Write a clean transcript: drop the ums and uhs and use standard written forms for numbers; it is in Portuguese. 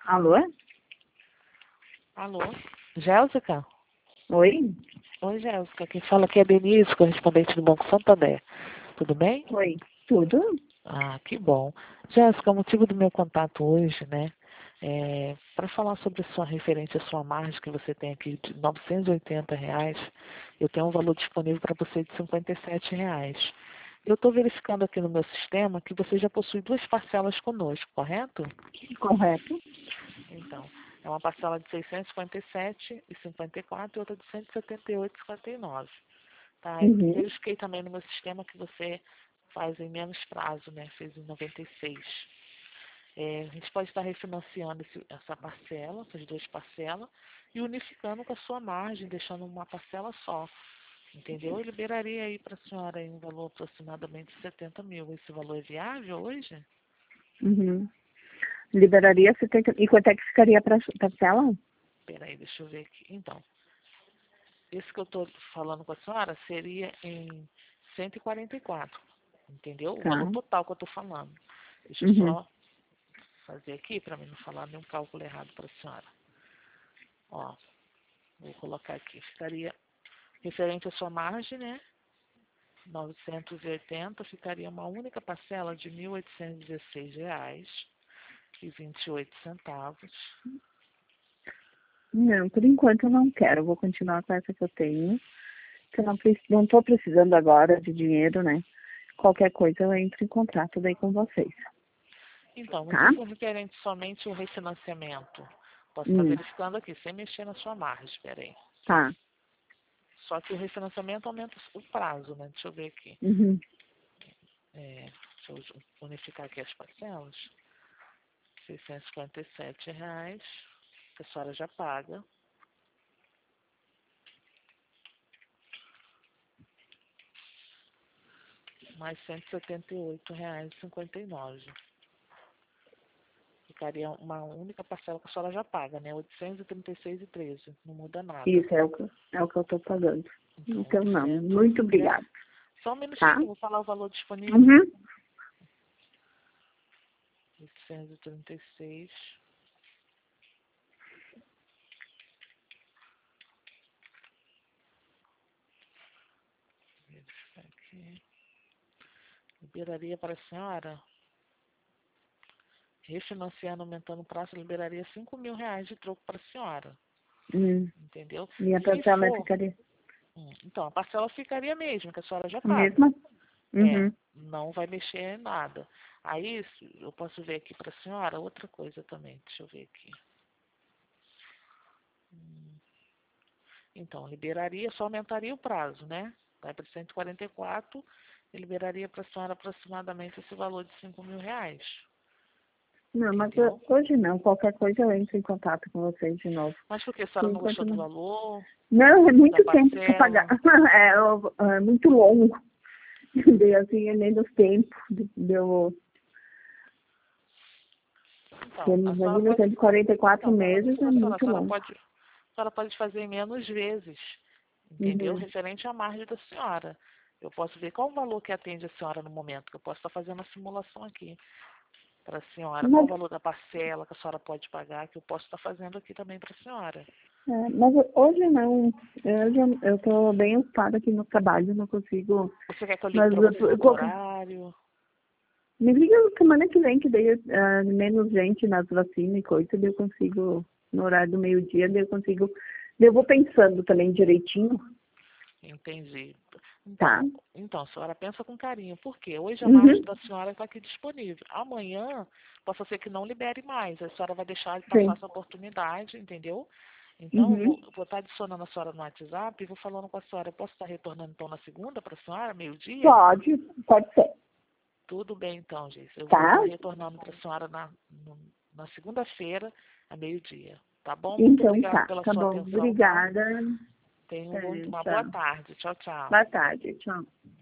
Alô? Alô? Jéssica? Oi? Oi, Jéssica. Quem fala aqui é Denise, correspondente do Banco Santander. Tudo bem? Oi. Tudo? Ah, que bom. Jéssica, o motivo do meu contato hoje, né, é para falar sobre a sua referente, a sua margem que você tem aqui de R$ 980. Eu tenho um valor disponível para você de R$ 57. Eu estou verificando aqui no meu sistema que você já possui duas parcelas conosco, correto? Correto. Então, é uma parcela de R$ 657,54 e outra de R$ 178,59. Tá? Eu Uhum. verifiquei também no meu sistema que você faz em menos prazo, né? Fez em 96. A gente pode estar refinanciando essa parcela, essas duas parcelas, e unificando com a sua margem, deixando uma parcela só. Entendeu? Eu liberaria aí para a senhora aí um valor aproximadamente de 70 mil. Esse valor é viável hoje? Uhum. Liberaria 70. E quanto é que ficaria para parcela? Peraí, deixa eu ver aqui. Então, esse que eu estou falando com a senhora seria em 144, entendeu? O Tá. valor total que eu estou falando. Deixa eu Uhum. só fazer aqui para mim não falar nenhum cálculo errado para a senhora. Ó, vou colocar aqui. Ficaria referente à sua margem, né? 980, ficaria uma única parcela de R$ 1.816,28. Não, por enquanto eu não quero. Eu vou continuar com essa que eu tenho. Que eu não estou precisando agora de dinheiro, né? Qualquer coisa eu entro em contato daí com vocês. Então, mas Tá? se for referente somente ao refinanciamento, posso estar Hum. verificando aqui, sem mexer na sua margem, espera aí. Tá. Só que o refinanciamento aumenta o prazo, né? Deixa eu ver aqui. Uhum. Deixa eu unificar aqui as parcelas. R$ 657, que a senhora já paga. Mais R$ 178,59. Ficaria uma única parcela que a senhora já paga, né? 836,13. Não muda nada. Isso é o que eu estou pagando. Então, Então não. Muito obrigada. Só um Tá? minutinho, vou falar o valor disponível. Uhum. 836. Verificar aqui. Liberaria para a senhora, refinanciando, aumentando o prazo, liberaria R$ 5.000 de troco para a senhora. Entendeu? E a Se parcela for, ficaria então, a parcela ficaria mesmo, que a senhora já a paga. mesma? Uhum. Não vai mexer em nada. Aí, eu posso ver aqui para a senhora outra coisa também. Deixa eu ver aqui. Então, liberaria, só aumentaria o prazo, né? Vai para 144 e liberaria para a senhora aproximadamente esse valor de R$ 5.000. Não, mas Entendeu? hoje não. Qualquer coisa eu entro em contato com vocês de novo. Mas por que a Por senhora não enquanto gostou do não. valor, Não, é da muito tempo para pagar. parcela? É muito longo. Daí assim é menos tempo. Deu, Então, a senhora imagina, pode. 144 Então, como eu meses disse é para a senhora, muito longo. a senhora pode fazer em menos vezes, entendeu? Uhum. Referente à margem da senhora. Eu posso ver qual o valor que atende a senhora no momento, que eu posso estar fazendo a simulação aqui para a senhora. Qual Mas, o valor da parcela que a senhora pode pagar, que eu posso estar fazendo aqui também para a senhora. mas hoje não. Eu estou bem ocupada aqui no trabalho, não consigo. Você quer que eu ligue Mas para você em outro horário? me liga semana que vem, que daí menos gente nas vacinas e coisa, daí eu consigo, no horário do meio-dia, daí eu consigo. Daí eu vou pensando também direitinho, Entendi. tá? Então, a senhora pensa com carinho. Por quê? Hoje a margem Uhum. da senhora está aqui disponível. Amanhã, possa ser que não libere mais. A senhora vai deixar de passar Sim. essa oportunidade, entendeu? Então, Uhum. vou estar adicionando a senhora no WhatsApp e vou falando com a senhora. Eu posso estar retornando, então, na segunda para a senhora, meio-dia? Pode ser, Tudo bem, então, gente. Eu vou tá? estar retornando para a senhora na segunda-feira, a meio-dia. Tá bom? Muito Então obrigada tá, pela tá sua bom. atenção, tá? Obrigada. Tenha É, uma boa tá. tarde. Tchau, tchau. Boa tarde, tchau.